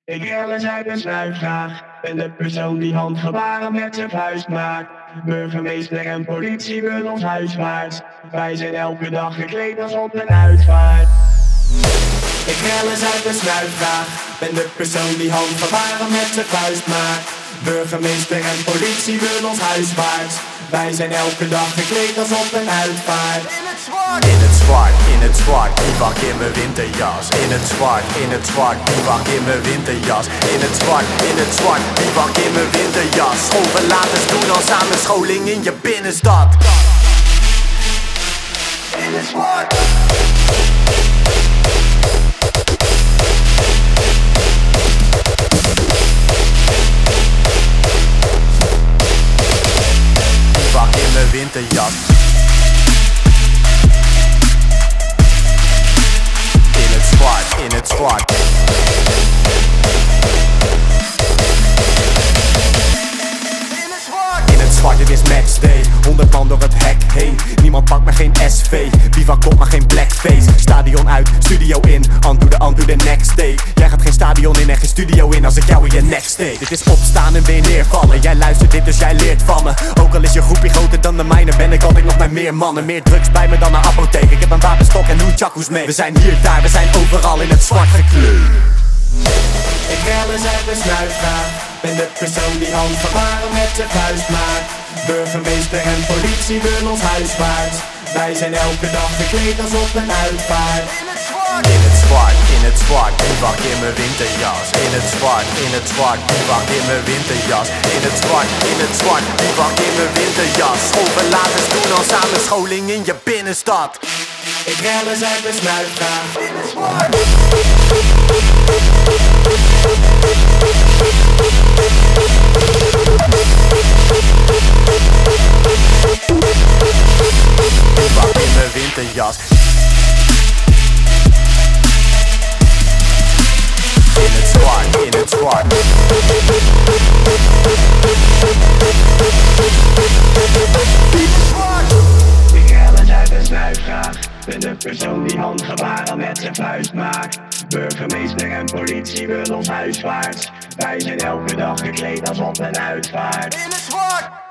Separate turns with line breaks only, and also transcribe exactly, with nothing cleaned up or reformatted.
Ik rel en zuip en snuif graag. Ben de persoon die handgebaren met zijn vuist maakt. Burgemeester en politie willen ons huiswaarts. Wij zijn elke dag gekleed als op een uitvaart. Ik rel en zuip en snuif graag. Ben de persoon die handgebaren met zijn vuist maakt. Burgemeester en politie willen ons huiswaarts. Wij zijn elke dag gekleed als op een uitvaart.
In het zwart, in het zwart, bivak in mijn winterjas. In het zwart, in het zwart, bivak in mijn winterjas. In het zwart, in het zwart, bivak in mijn winterjas. Schoolverlaters doen al samenscholing in je binnenstad. In het zwart. Bivak in mijn winterjas. In het zwart. In het zwart, dit is matchday. Honderd man door het hek heen. Niemand pakt me geen S V. Bivak op, maar geen blackface. Stadion uit, studio in. On to the, on to the next day. Jij gaat geen stadion in en geen studio in als ik jou in je nek steek. Dit is opstaan en weer neervallen. Jij luistert dit, dus jij leert van me. Ook al is je groepie groter dan de mijne, ben ik altijd nog met meer mannen. Meer drugs bij me dan een apotheek. Ik heb een wapenstok en nunchakus mee. We zijn hier, daar, we zijn overal in het zwart gekleurd.
Ik rel en zuip en snuif graag. Ben de persoon die handgebaren met zijn vuist maakt. Burgemeester en politie willen ons huiswaarts. Wij zijn elke dag gekleed als op een uitvaart.
In het zwart, in het zwart, bivak in mijn winterjas. In het zwart, in het zwart, bivak in mijn winterjas. In het zwart, in het zwart, bivak in mijn winterjas. Schoolverlaters doen al samenscholing in je binnenstad.
Ik rel en zuip en snuif graag. In het zwart.
Bivak in mijn winterjas. In het zwart, in het zwart.
Ik rel en zuip en snuif graag. Ben de persoon die handgebaren met zijn vuist maakt. Burgemeester en politie willen ons huiswaarts. Wij zijn elke dag gekleed als op een uitvaart.
In het zwart.